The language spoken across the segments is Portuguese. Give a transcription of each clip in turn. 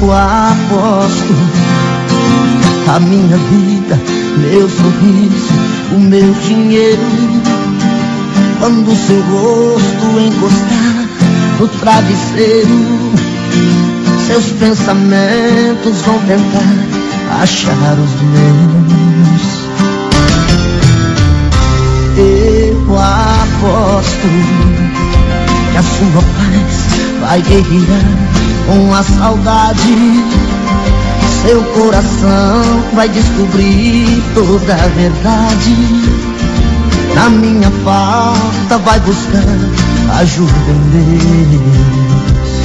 eu aposto a minha vida, meu sorriso, o meu dinheiro. Quando seu rosto encostar no travesseiro, seus pensamentos vão tentar achar os meus. Eu aposto que a sua paz vai guerrear com a saudade. Seu coração vai descobrir toda a verdade. Na minha falta vai buscar ajuda em Deus.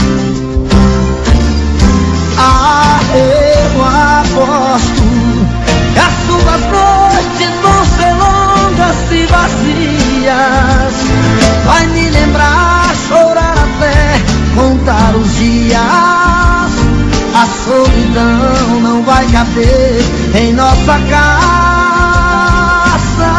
Ah, eu aposto que as suas noites vão ser longas e vazias. Vai me lembrar, chorar até contar os dias. A solidão não vai caber em nossa casa.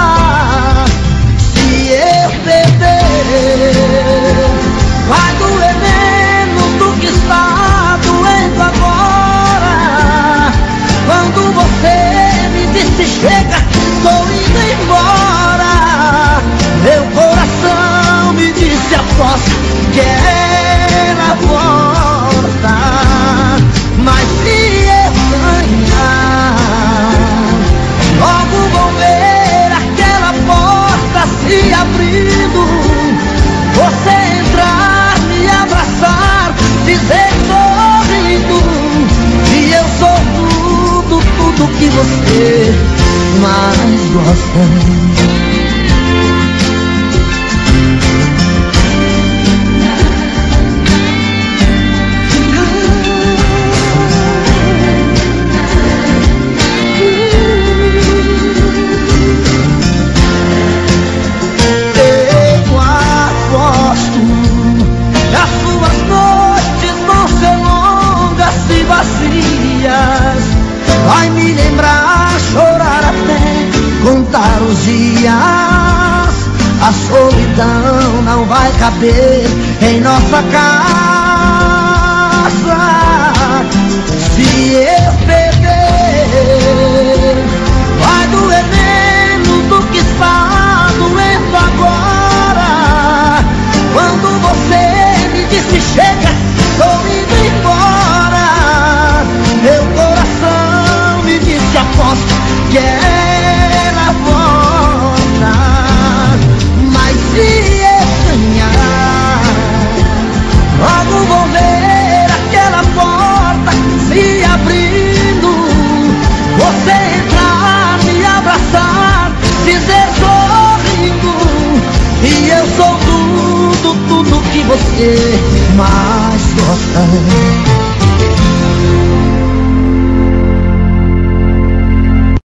Se eu perder, vai doer menos do que está doendo agora. Quando você me disse chega, estou indo embora, meu coração me disse aposto que ela volta. Mas se eu ganhar, logo vou ver aquela porta se abrindo. Você entrar, me abraçar, dizer sorrindo que eu sou tudo, tudo que você mais gosta. Vai me lembrar, chorar até contar os dias. A solidão não vai caber em nossa casa. Se eu perder, vai doer menos do que está doendo agora. Quando você me disse chega, estou indo embora, meu coração me disse aposto que ela volta. Mas se eu ganhar, logo vou ver aquela porta se abrindo. Você entrar, me abraçar, dizer sorrindo que eu sou tudo, tudo que você mais gosta.